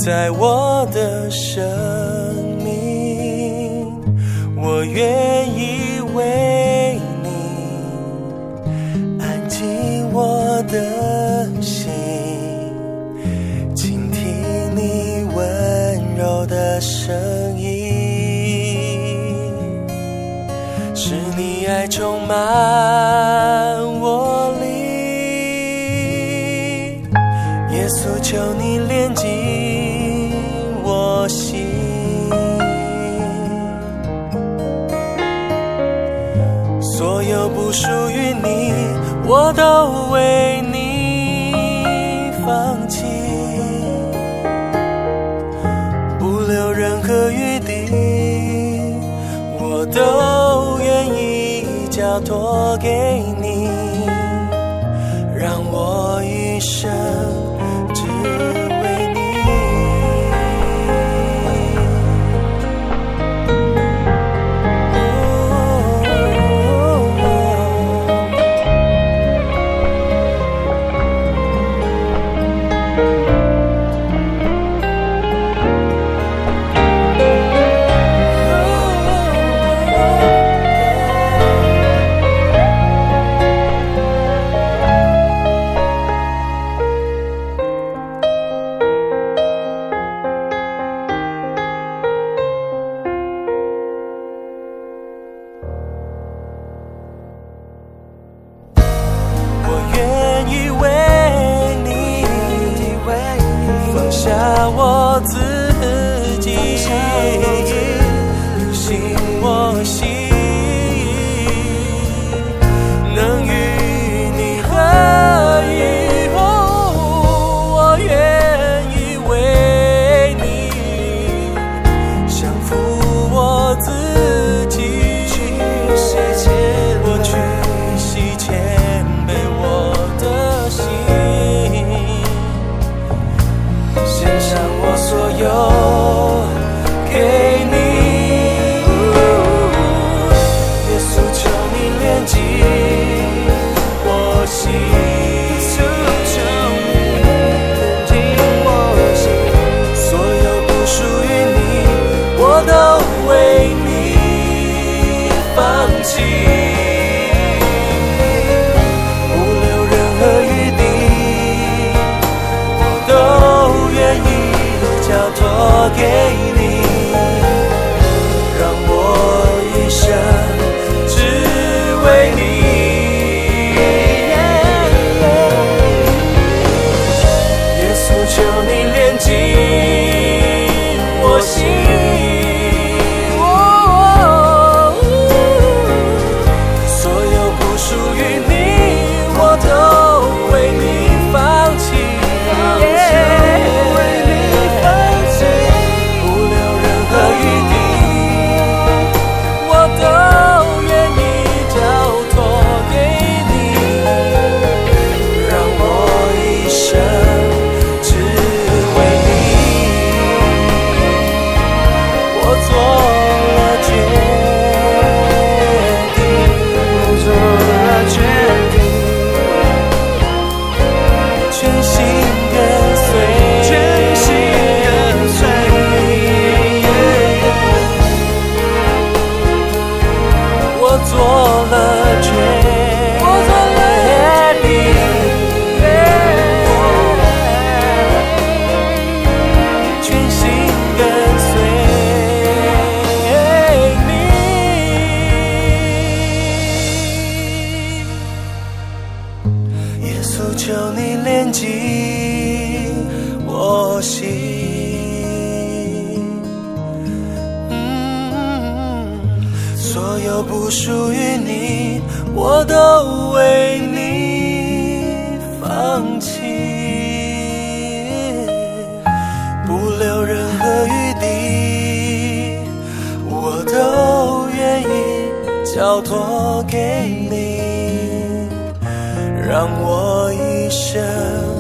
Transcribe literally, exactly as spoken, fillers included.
在我的生命，我愿意为你安静我的心，倾听你温柔的声音，是你爱充满我里，耶稣求你炼净我心，所有不属于你我都为你放弃，不留任何余地，我都愿意交托给你，让我一生只为你。我自己履行我心，能与你合一，哦，我愿意为你降服我自己，我去洗谦卑我的心，献上我所有给你，耶稣求你炼净我心，所有不属于你我都为你放弃，不留任何余地，我都愿意交托给你，让我一生只为你，耶稣求你炼净我心，所有不属于你我都为你放弃，做了决定，全心跟随你，耶稣求你炼净我心，所有不属于你我都为你放弃，不留任何余地，我都愿意交托给你，让我一生